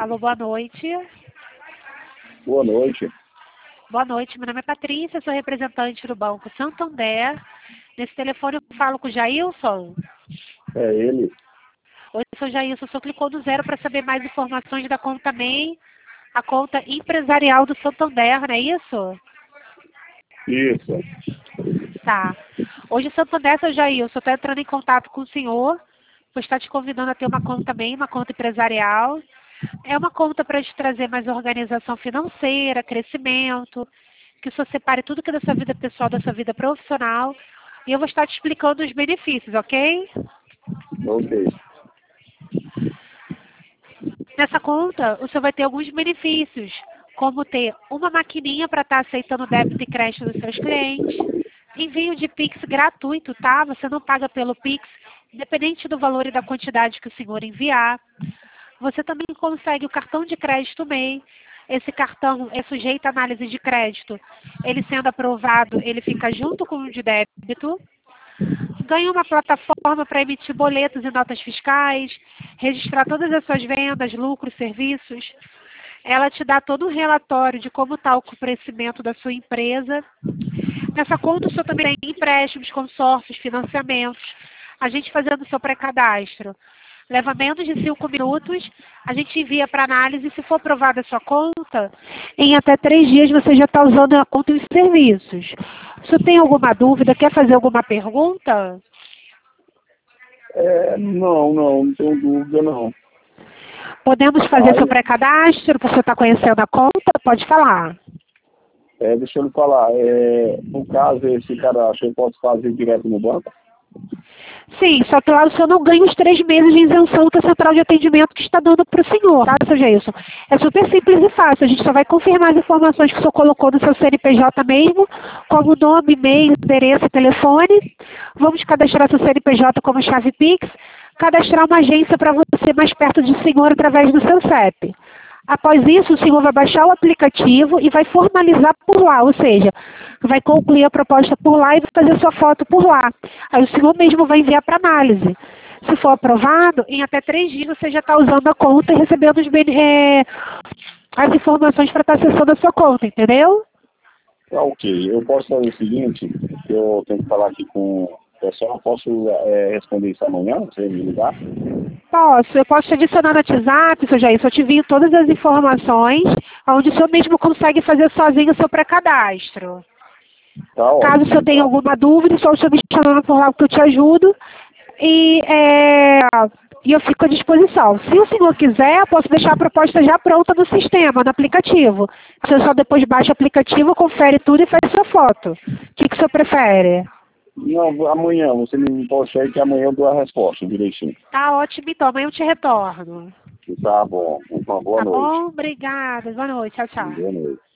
Alô, boa noite. Boa noite. Boa noite, meu nome é Patrícia, sou representante do Banco Santander. Nesse telefone eu falo com o Jailson. É ele? Oi, sou Jailson, o senhor clicou no 0 para saber mais informações da conta MEI, a conta empresarial do Santander, não é isso? Isso. Tá. Hoje o Santander, seu Jailson, está entrando em contato com o senhor, pois está te convidando a ter uma conta MEI, uma conta empresarial. É uma conta para te trazer mais organização financeira, crescimento, que o senhor separe tudo que é da sua vida pessoal, da sua vida profissional. E eu vou estar te explicando os benefícios, ok? Ok. Nessa conta, o senhor vai ter alguns benefícios, como ter uma maquininha para estar aceitando débito e crédito dos seus clientes, envio de Pix gratuito, tá? Você não paga pelo Pix, independente do valor e da quantidade que o senhor enviar. Você também consegue o cartão de crédito MEI. Esse cartão é sujeito à análise de crédito. Ele sendo aprovado, ele fica junto com o de débito. Ganha uma plataforma para emitir boletos e notas fiscais, registrar todas as suas vendas, lucros, serviços. Ela te dá todo um relatório de como está o crescimento da sua empresa. Nessa conta, o senhor também tem empréstimos, consórcios, financiamentos. A gente fazendo o seu pré-cadastro. Leva menos de 5 minutos, a gente envia para análise. Se for aprovada a sua conta, em até 3 dias você já está usando a conta e os serviços. Se você tem alguma dúvida, quer fazer alguma pergunta? Não tenho dúvida não. Podemos fazer seu pré-cadastro, para você estar conhecendo a conta? Pode falar. Deixa eu lhe falar, no caso, esse cadastro eu posso fazer direto no banco? Sim, só que lá o senhor não ganha os 3 meses de isenção que a central de atendimento que está dando para o senhor, tá, seu Jailson? É super simples e fácil, a gente só vai confirmar as informações que o senhor colocou no seu CNPJ mesmo, como nome, e-mail, endereço e telefone. Vamos cadastrar seu CNPJ como chave Pix, cadastrar uma agência para você mais perto do senhor através do seu CEP. Após isso, o senhor vai baixar o aplicativo e vai formalizar por lá, ou seja, vai concluir a proposta por lá e vai fazer sua foto por lá. Aí o senhor mesmo vai enviar para análise. Se for aprovado, em até 3 dias você já está usando a conta e recebendo as informações para estar acessando a sua conta, entendeu? Tá, ok. Eu posso fazer o seguinte, eu tenho que falar aqui com o pessoal, posso responder isso amanhã, você me ligar? Eu posso te adicionar no WhatsApp, seu Jair, eu te envio todas as informações, onde o senhor mesmo consegue fazer sozinho o seu pré-cadastro. Tá Caso ótimo. o senhor tenha alguma dúvida, só o senhor me chamando por lá que eu te ajudo. E eu fico à disposição. Se o senhor quiser, eu posso deixar a proposta já pronta no sistema, no aplicativo. O senhor só depois baixa o aplicativo, confere tudo e faz sua foto. O que o senhor prefere? Não, amanhã, você me consegue que amanhã eu dou a resposta direitinho. Tá ótimo, então. Amanhã eu te retorno. Tá bom. Uma boa Tá noite. bom? Obrigada. Boa noite. Tchau, tchau. Boa noite.